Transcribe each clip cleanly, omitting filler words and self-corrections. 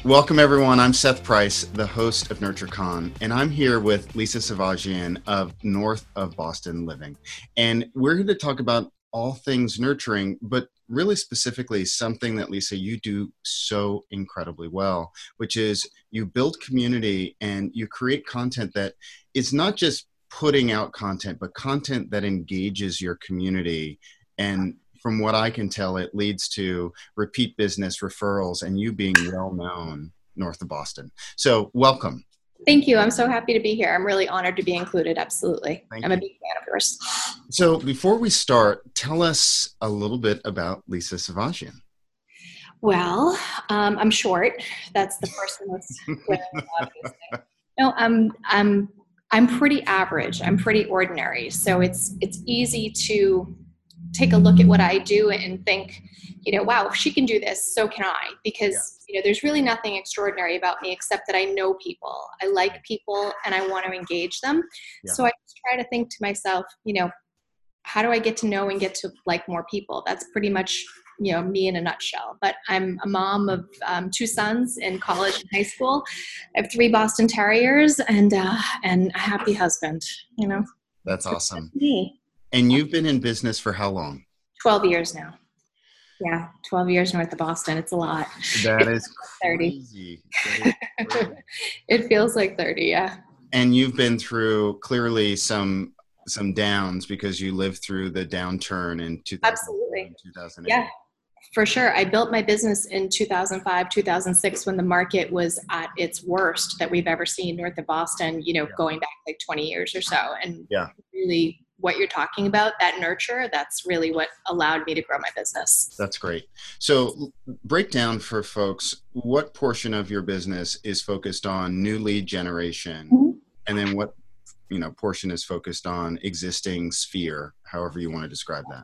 Welcome, everyone. I'm Seth Price, the host of NurtureCon, and I'm here with Lisa Savagian of North of Boston Living. And we're here to talk about all things nurturing, but really specifically something that, Lisa, you do so incredibly well, which is you build community and you create content that is not just putting out content, but content that engages your community. And from what I can tell, it leads to repeat business, referrals, and you being well known north of Boston. So welcome. Thank you. I'm so happy to be here. I'm really honored to be included. Absolutely. I'm a big fan of yours. So before we start, tell us a little bit about Lisa Savagian. Well, I'm short. That's the first and most obvious thing. No, I'm pretty average. I'm pretty ordinary. So it's easy to take a look at what I do and think, wow, if she can do this, so can I. Because, there's really nothing extraordinary about me except that I know people. I like people and I want to engage them. Yeah. So I just try to think to myself, how do I get to know and get to like more people? That's pretty much, me in a nutshell. But I'm a mom of 2 sons in college and high school. I have 3 Boston Terriers and a happy husband, That's awesome. Me. And you've been in business for how long? 12 years now. Yeah, 12 years north of Boston. It's a lot. That is crazy. 30. It feels like 30, yeah. And you've been through clearly some downs because you lived through the downturn in 2008. Yeah, for sure. I built my business in 2005, 2006 when the market was at its worst that we've ever seen north of Boston, going back like 20 years or so. And really what you're talking about, that nurture, that's really what allowed me to grow my business. That's great. So break down for folks, what portion of your business is focused on new lead generation, and then what portion is focused on existing sphere, however you want to describe that?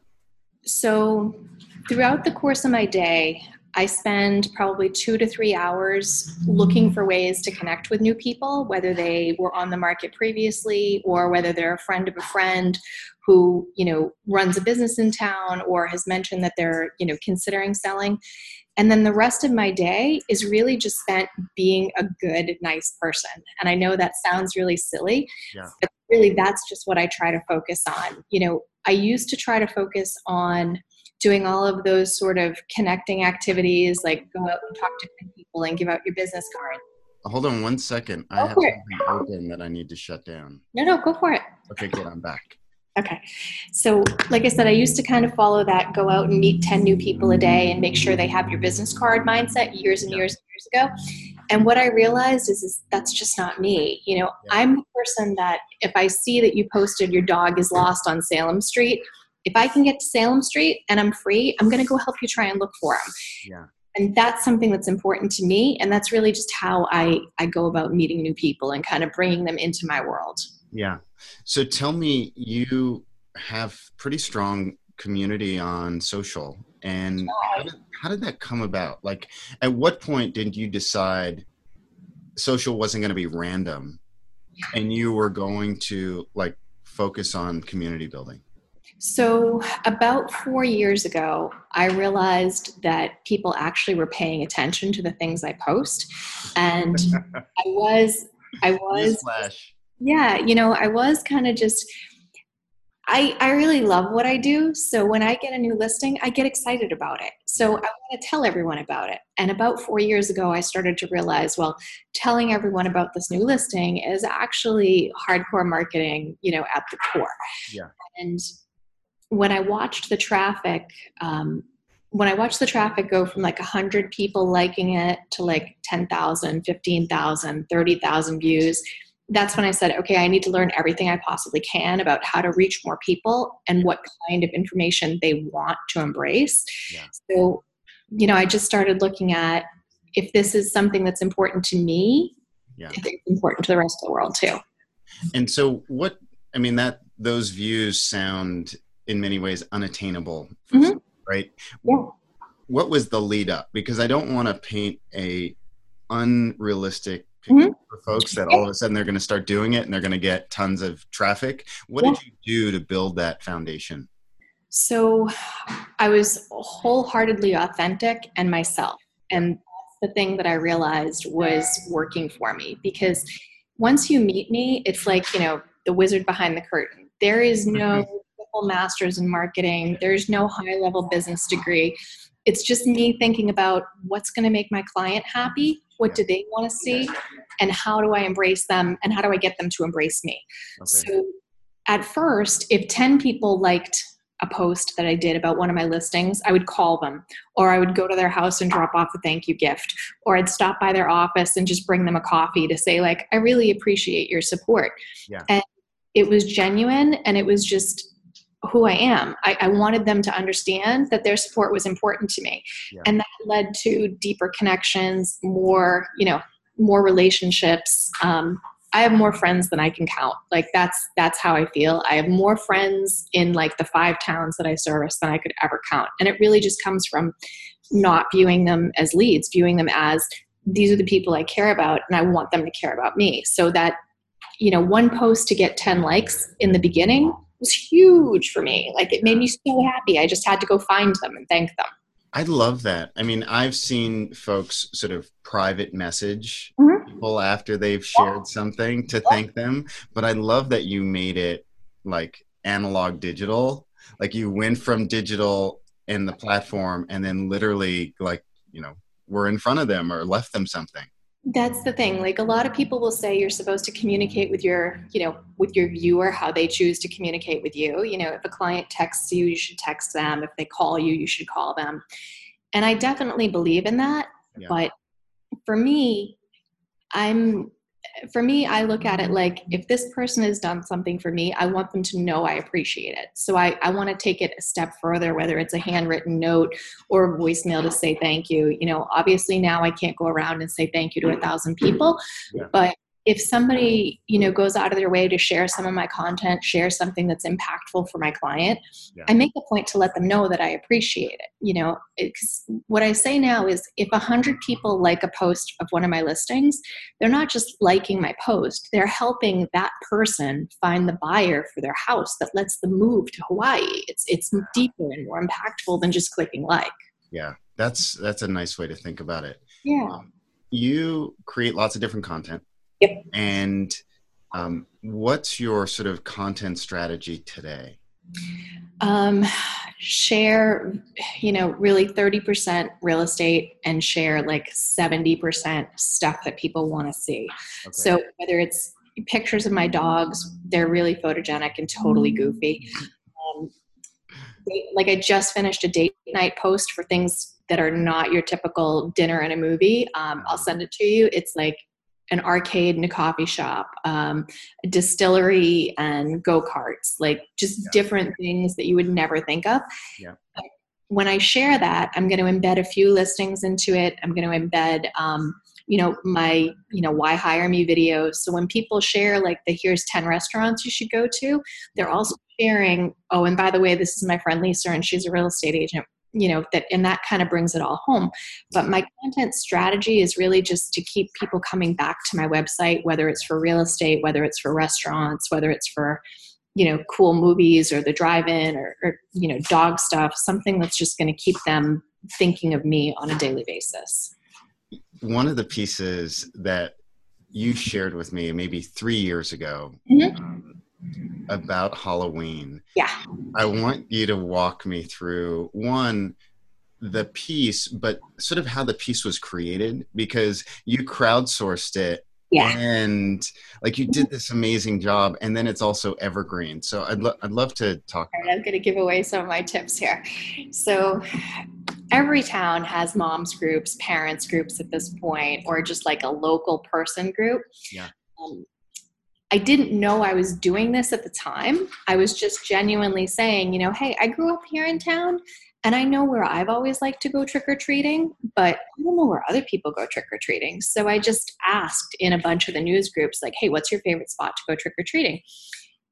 So throughout the course of my day, I spend probably 2 to 3 hours looking for ways to connect with new people, whether they were on the market previously or whether they're a friend of a friend who, runs a business in town or has mentioned that they're, considering selling. And then the rest of my day is really just spent being a good, nice person. And I know that sounds really silly, but really that's just what I try to focus on. I used to try to focus on doing all of those sort of connecting activities, like go out and talk to people and give out your business card. Hold on one second. I have something open that I need to shut down. No, go for it. Okay, good. I'm back. Okay. So like I said, I used to kind of follow that, go out and meet 10 new people a day and make sure they have your business card mindset years and years ago. And what I realized is that's just not me. I'm the person that if I see that you posted your dog is lost on Salem Street, if I can get to Salem Street and I'm free, I'm going to go help you try and look for him. Yeah. And that's something that's important to me. And that's really just how I go about meeting new people and kind of bringing them into my world. Yeah. So tell me, you have pretty strong community on social. And how did that come about? Like, at what point did you decide social wasn't going to be random and you were going to focus on community building? So about 4 years ago, I realized that people actually were paying attention to the things I post. And I was, yeah, I was kind of just, I really love what I do. So when I get a new listing, I get excited about it. So I want to tell everyone about it. And about 4 years ago, I started to realize, telling everyone about this new listing is actually hardcore marketing, at the core. Yeah. And when I watched the traffic, go from 100 people liking it to 10,000, 15,000, 30,000 views, that's when I said, okay, I need to learn everything I possibly can about how to reach more people and what kind of information they want to embrace. Yeah. So, I just started looking at if this is something that's important to me, I think it's important to the rest of the world too. And so those views sound in many ways unattainable, right? Yeah. What was the lead up? Because I don't want to paint a unrealistic picture for folks that all of a sudden they're going to start doing it and they're going to get tons of traffic. What did you do to build that foundation? So I was wholeheartedly authentic and myself. And that's the thing that I realized was working for me, because once you meet me, it's like, the wizard behind the curtain. There is no triple masters in marketing. There's no high level business degree. It's just me thinking about what's going to make my client happy. What do they want to see? And how do I embrace them? And how do I get them to embrace me? Okay. So at first, if 10 people liked a post that I did about one of my listings, I would call them, or I would go to their house and drop off a thank you gift, or I'd stop by their office and just bring them a coffee to say, like, I really appreciate your support. Yeah. And it was genuine, and it was just who I am. I wanted them to understand that their support was important to me. Yeah. And that led to deeper connections, more relationships. I have more friends than I can count. Like that's how I feel. I have more friends in like the 5 towns that I service than I could ever count. And it really just comes from not viewing them as leads, viewing them as, these are the people I care about and I want them to care about me. So that, one post to get 10 likes in the beginning was huge for me. Like, it made me so happy. I just had to go find them and thank them. I love that. I mean, I've seen folks sort of private message people after they've shared something to thank them, but I love that you made it like analog digital. Like, you went from digital in the platform and then literally were in front of them or left them something. That's the thing. Like, a lot of people will say you're supposed to communicate with your viewer how they choose to communicate with you. If a client texts you, you should text them. If they call you, you should call them. And I definitely believe in that. Yeah. But for me, I look at it like, if this person has done something for me, I want them to know I appreciate it. So I want to take it a step further, whether it's a handwritten note or a voicemail to say thank you. Obviously now I can't go around and say thank you to 1,000 people, but if somebody, goes out of their way to share some of my content, share something that's impactful for my client, I make a point to let them know that I appreciate it. Because what I say now is, if 100 people like a post of one of my listings, they're not just liking my post, they're helping that person find the buyer for their house that lets them move to Hawaii. It's deeper and more impactful than just clicking like. Yeah, that's a nice way to think about it. Yeah. You create lots of different content. Yep. And what's your sort of content strategy today? Share, really 30% real estate, and share like 70% stuff that people want to see. Okay. So whether it's pictures of my dogs, they're really photogenic and totally goofy. Like, I just finished a date night post for things that are not your typical dinner and a movie. I'll send it to you. It's like an arcade and a coffee shop, a distillery and go-karts, like just different things that you would never think of. Yeah. When I share that, I'm going to embed a few listings into it. I'm going to embed, my, why hire me videos. So when people share like here's 10 restaurants you should go to, they're also sharing, oh, and by the way, this is my friend Lisa and she's a real estate agent. That kind of brings it all home. But my content strategy is really just to keep people coming back to my website, whether it's for real estate, whether it's for restaurants, whether it's for, cool movies or the drive-in or dog stuff, something that's just going to keep them thinking of me on a daily basis. One of the pieces that you shared with me maybe 3 years ago, about Halloween. Yeah. I want you to walk me through the piece, but sort of how the piece was created, because you crowdsourced it. Yeah. And like, you did this amazing job, and then it's also evergreen. So I'd love to talk. All right, I'm going to give away some of my tips here. So every town has moms groups, parents groups at this point, or just like a local person group. Yeah. I didn't know I was doing this at the time. I was just genuinely saying, hey, I grew up here in town and I know where I've always liked to go trick-or-treating, but I don't know where other people go trick-or-treating. So I just asked in a bunch of the news groups, like, hey, what's your favorite spot to go trick-or-treating?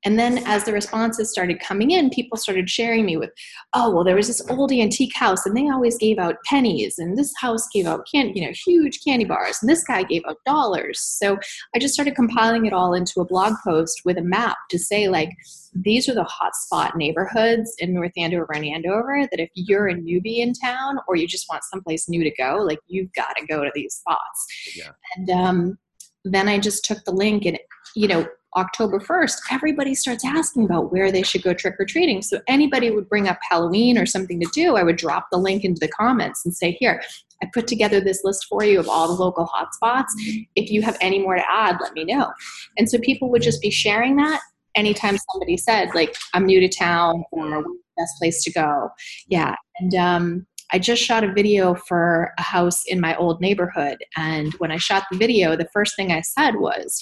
And then as the responses started coming in, people started sharing me with, oh, well, there was this old antique house and they always gave out pennies, and this house gave out huge candy bars, and this guy gave out dollars. So I just started compiling it all into a blog post with a map to say, like, these are the hotspot neighborhoods in North Andover and Andover that if you're a newbie in town or you just want someplace new to go, like, you've got to go to these spots. Yeah. And then I just took the link, and, October 1st, everybody starts asking about where they should go trick-or-treating. So anybody would bring up Halloween or something to do, I would drop the link into the comments and say, here, I put together this list for you of all the local hotspots. If you have any more to add, let me know. And so people would just be sharing that anytime somebody said, like, I'm new to town, or what's the best place to go. Yeah. And I just shot a video for a house in my old neighborhood. And when I shot the video, the first thing I said was,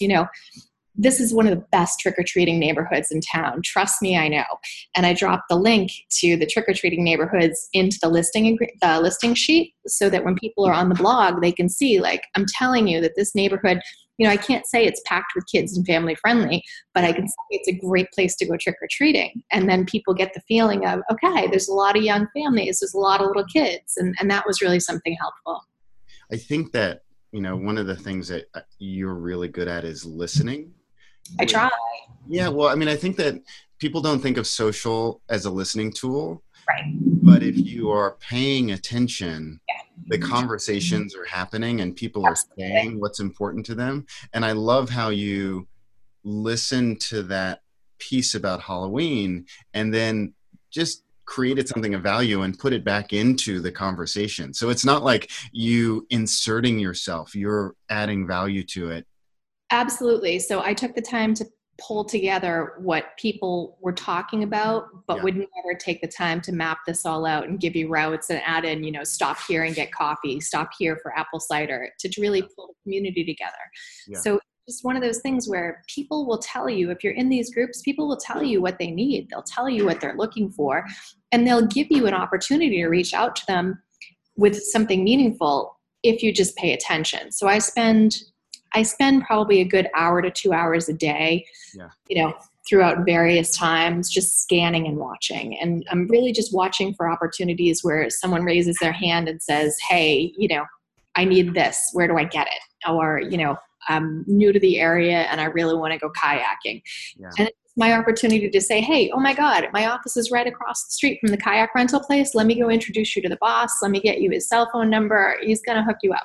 this is one of the best trick-or-treating neighborhoods in town. Trust me, I know. And I dropped the link to the trick-or-treating neighborhoods into the listing sheet so that when people are on the blog, they can see, like, I'm telling you that this neighborhood, I can't say it's packed with kids and family friendly, but I can say it's a great place to go trick-or-treating. And then people get the feeling of, okay, there's a lot of young families, there's a lot of little kids. And that was really something helpful. I think that, one of the things that you're really good at is listening. I try. Yeah, well, I think that people don't think of social as a listening tool. Right. But if you are paying attention, the conversations are happening and people are saying what's important to them. And I love how you listen to that piece about Halloween and then just created something of value and put it back into the conversation. So it's not like you inserting yourself, you're adding value to it. Absolutely. So I took the time to pull together what people were talking about, but would never take the time to map this all out and give you routes and add in, stop here and get coffee, stop here for apple cider, to really pull the community together. Yeah. So it's one of those things where people will tell you, if you're in these groups, people will tell you what they need. They'll tell you what they're looking for, and they'll give you an opportunity to reach out to them with something meaningful if you just pay attention. So I spend probably a good hour to 2 hours a day, throughout various times, just scanning and watching. And I'm really just watching for opportunities where someone raises their hand and says, hey, I need this. Where do I get it? Or, I'm new to the area and I really want to go kayaking. Yeah. And it's my opportunity to say, hey, oh my God, my office is right across the street from the kayak rental place. Let me go introduce you to the boss. Let me get you his cell phone number. He's going to hook you up,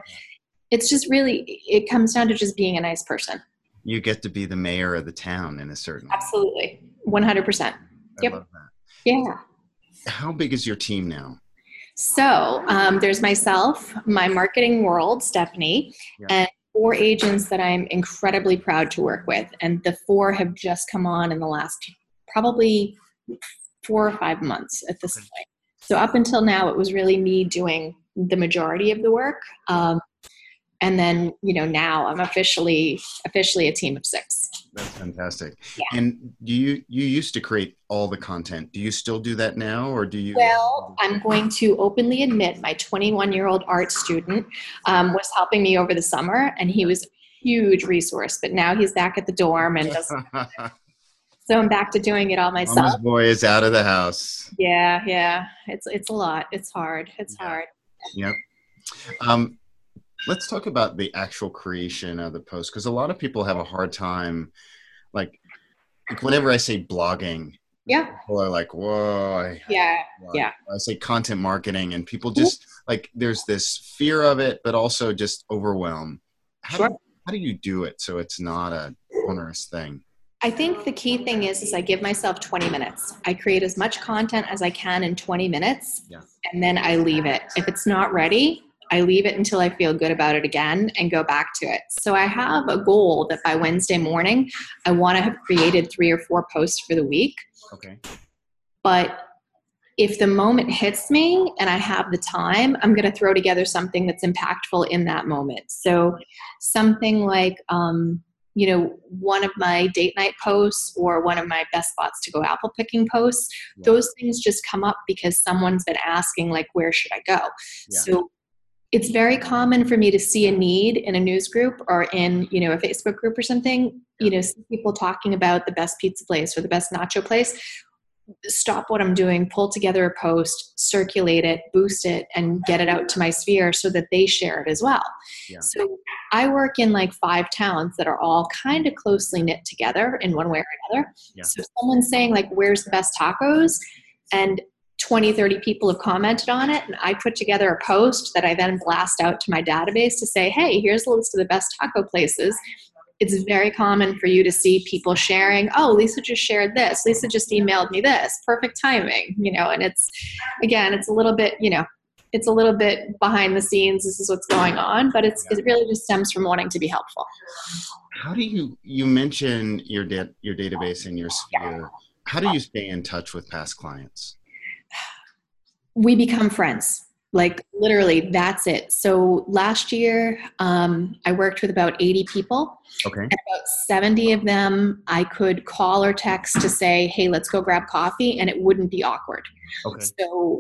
It's just really, it comes down to just being a nice person. You get to be the mayor of the town in a certain way. Absolutely. 100%. I love that. Yeah. How big is your team now? So there's myself, my marketing world, Stephanie, and 4 agents that I'm incredibly proud to work with. And the 4 have just come on in the last probably 4 or 5 months at this point. So up until now, it was really me doing the majority of the work. And then, now I'm officially a team of 6. That's fantastic. Yeah. And you used to create all the content. Do you still do that now, or do you? Well, I'm going to openly admit my 21-year-old art student was helping me over the summer, and he was a huge resource. But now he's back at the dorm and doesn't. So I'm back to doing it all myself. Mama's boy is out of the house. Yeah. It's a lot. It's hard. It's hard. Yep. Let's talk about the actual creation of the post, because a lot of people have a hard time, like whenever I say blogging, people are like, whoa. Yeah. I say content marketing, and people just like, there's this fear of it, but also just overwhelm. How do you do it so it's not a onerous thing? I think the key thing is I give myself 20 minutes. I create as much content as I can in 20 minutes, and then I leave it. If it's not ready, I leave it until I feel good about it again and go back to it. So I have a goal that by Wednesday morning, I want to have created 3 or 4 posts for the week. Okay. But if the moment hits me and I have the time, I'm going to throw together something that's impactful in that moment. So something like, one of my date night posts or one of my best spots to go apple picking posts, those things just come up because someone's been asking, like, where should I go? So it's very common for me to see a need in a news group or in, a Facebook group or something, see people talking about the best pizza place or the best nacho place. Stop what I'm doing, pull together a post, circulate it, boost it, and get it out to my sphere so that they share it as well. Yeah. So I work in like 5 towns that are all kind of closely knit together in one way or another. Yeah. So someone's saying like, where's the best tacos? And 20, 30 people have commented on it. And I put together a post that I then blast out to my database to say, hey, here's a list of the best taco places. It's very common for you to see people sharing, oh, Lisa just shared this. Lisa just emailed me this. Perfect timing, and it's, again, it's a little bit, it's a little bit behind the scenes. This is what's going on, but it really just stems from wanting to be helpful. How do you mention your database and your sphere. How do you stay in touch with past clients? We become friends. Like literally, that's it. So last year, I worked with about 80 people. Okay. And about 70 of them, I could call or text to say, hey, let's go grab coffee, and it wouldn't be awkward. Okay. So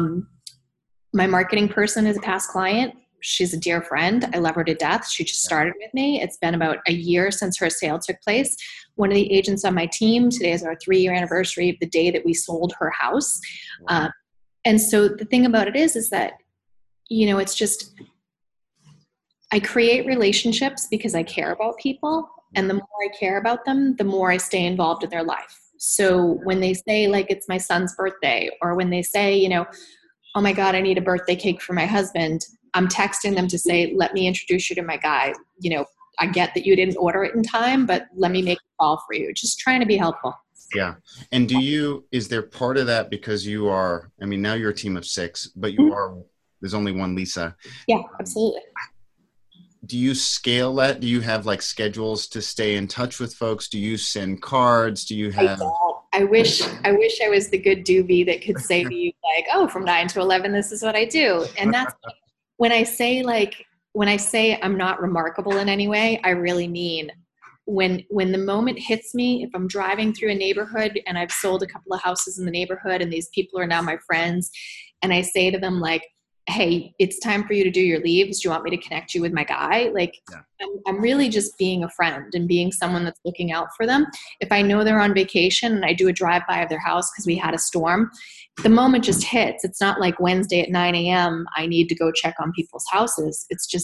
my marketing person is a past client. She's a dear friend. I love her to death. She just started with me. It's been about a year since her sale took place. One of the agents on my team, today is our 3-year anniversary of the day that we sold her house. Wow. And so the thing about it is that, it's just, I create relationships because I care about people. And the more I care about them, the more I stay involved in their life. So when they say like, it's my son's birthday, or when they say, oh my God, I need a birthday cake for my husband, I'm texting them to say, let me introduce you to my guy. I get that you didn't order it in time, but let me make a call for you. Just trying to be helpful. Yeah. And is there part of that because you are, now you're a team of 6, but there's only one Lisa. Yeah, absolutely. Do you scale that? Do you have like schedules to stay in touch with folks? Do you send cards? Do you have? I wish I was the good doobie that could say to you like, oh, from 9 to 11, this is what I do. And that's when I say I'm not remarkable in any way, I really mean when the moment hits me, if I'm driving through a neighborhood and I've sold a couple of houses in the neighborhood and these people are now my friends, and I say to them like, hey, it's time for you to do your leaves. Do you want me to connect you with my guy? Like, I'm really just being a friend and being someone that's looking out for them. If I know they're on vacation and I do a drive-by of their house because we had a storm, the moment just hits. It's not like Wednesday at 9 a.m. I need to go check on people's houses. It's just,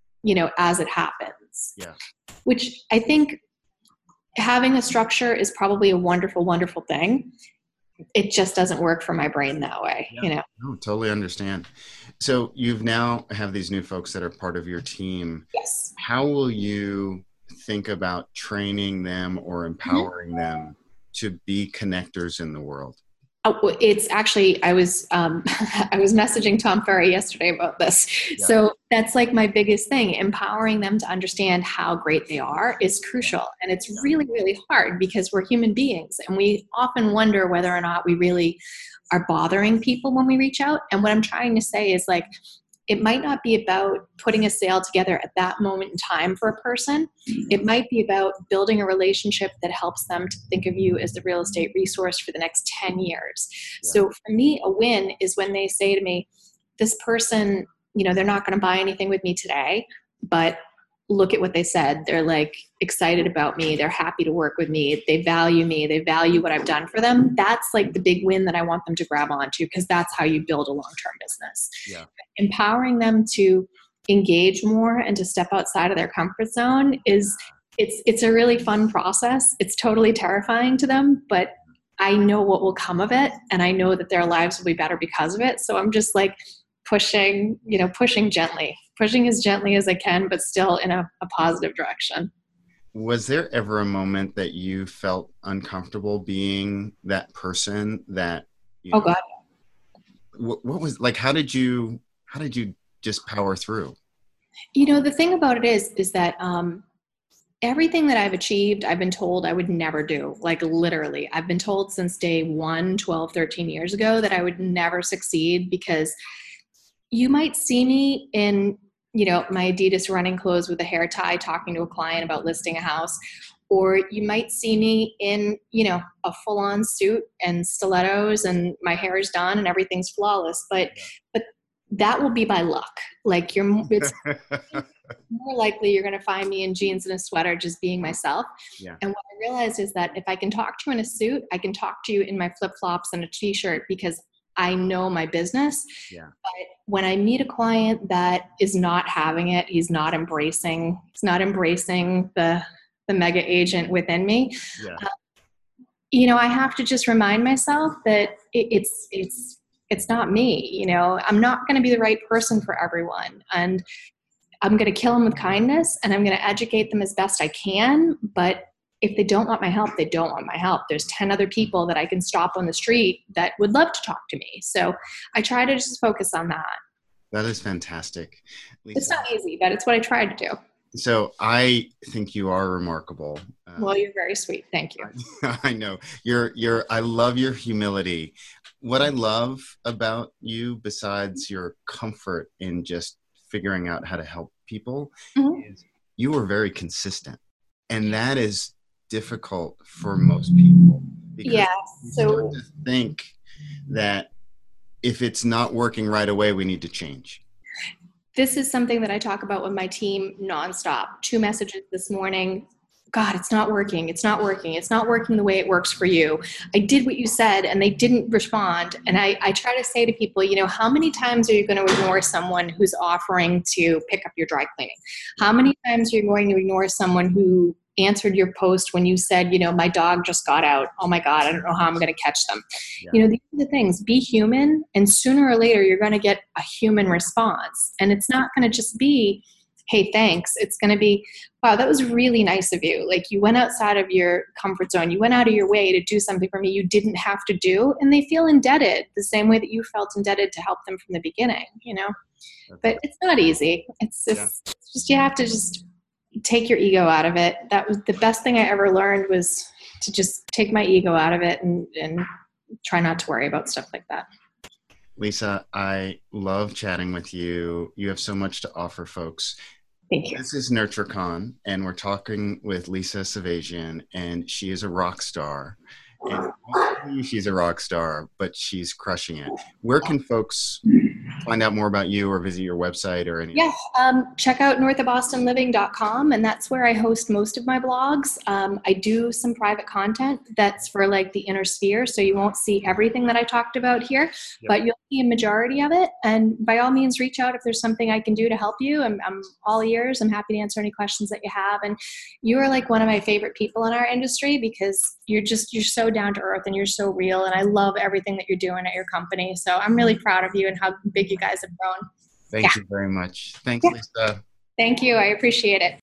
as it happens. Yeah. Which I think having a structure is probably a wonderful, wonderful thing. It just doesn't work for my brain that way, No, totally understand. So you've now have these new folks that are part of your team. Yes. How will you think about training them or empowering them to be connectors in the world? Oh, it's actually, I was messaging Tom Ferry yesterday about this. Yeah. So that's like my biggest thing. Empowering them to understand how great they are is crucial. And it's really, really hard because we're human beings and we often wonder whether or not we really are bothering people when we reach out. And what I'm trying to say is like, it might not be about putting a sale together at that moment in time for a person. It might be about building a relationship that helps them to think of you as the real estate resource for the next 10 years. Yeah. So for me, a win is when they say to me, this person, they're not going to buy anything with me today, but look at what they said. They're like excited about me. They're happy to work with me. They value me. They value what I've done for them. That's like the big win that I want them to grab onto because that's how you build a long-term business. Yeah. Empowering them to engage more and to step outside of their comfort zone it's a really fun process. It's totally terrifying to them, but I know what will come of it. And I know that their lives will be better because of it. So I'm just like pushing gently, pushing as gently as I can, but still in a positive direction. Was there ever a moment that you felt uncomfortable being that person that, oh God. What was like, how did you just power through? The thing about it is that, everything that I've achieved, I've been told I would never do. Like literally, I've been told since day one, 12, 13 years ago that I would never succeed because you might see me in, my Adidas running clothes with a hair tie talking to a client about listing a house, or you might see me in, a full-on suit and stilettos and my hair is done and everything's flawless. But that will be by luck. Like it's more likely you're going to find me in jeans and a sweater just being myself. Yeah. And what I realized is that if I can talk to you in a suit, I can talk to you in my flip-flops and a t-shirt because I know my business. Yeah. But when I meet a client that is not having it, he's not embracing the mega agent within me. Yeah. I have to just remind myself that it's not me. I'm not going to be the right person for everyone. And I'm going to kill them with kindness and I'm going to educate them as best I can. But if they don't want my help, they don't want my help. There's 10 other people that I can stop on the street that would love to talk to me. So I try to just focus on that. That is fantastic. Lisa, it's not easy, but it's what I try to do. So I think you are remarkable. Well, you're very sweet. Thank you. I know I love your humility. What I love about you, besides your comfort in just figuring out how to help people, is you are very consistent. And that is difficult for most people. Because yeah. So to think that if it's not working right away, we need to change. This is something that I talk about with my team nonstop. 2 messages this morning. God, it's not working. It's not working. It's not working the way it works for you. I did what you said and they didn't respond. And I try to say to people, how many times are you going to ignore someone who's offering to pick up your dry cleaning? How many times are you going to ignore someone who answered your post when you said, my dog just got out. Oh my God, I don't know how I'm going to catch them. Yeah. These are the things. Be human, and sooner or later you're going to get a human response. And it's not going to just be, hey, thanks. It's going to be, wow, that was really nice of you. Like you went outside of your comfort zone. You went out of your way to do something for me you didn't have to do. And they feel indebted the same way that you felt indebted to help them from the beginning, But it's not easy. It's just you have to just take your ego out of it. That was the best thing I ever learned, was to just take my ego out of it and try not to worry about stuff like that. Lisa, I love chatting with you. You have so much to offer folks. Thank you. This is NurtureCon, and we're talking with Lisa Savagian, and she is a rock star. And she's a rock star, but she's crushing it. Where can folks find out more about you or visit your website or anything? Yeah, check out northofbostonliving.com, and that's where I host most of my blogs. I do some private content that's for like the inner sphere, so you won't see everything that I talked about here, but you'll see a majority of it. And by all means, reach out if there's something I can do to help you. I'm all ears. I'm happy to answer any questions that you have. And you are like one of my favorite people in our industry because you're so down to earth and you're so real. And I love everything that you're doing at your company. So I'm really proud of you and how big you guys have grown. Thank you very much. Thanks, Lisa. Thank you. I appreciate it.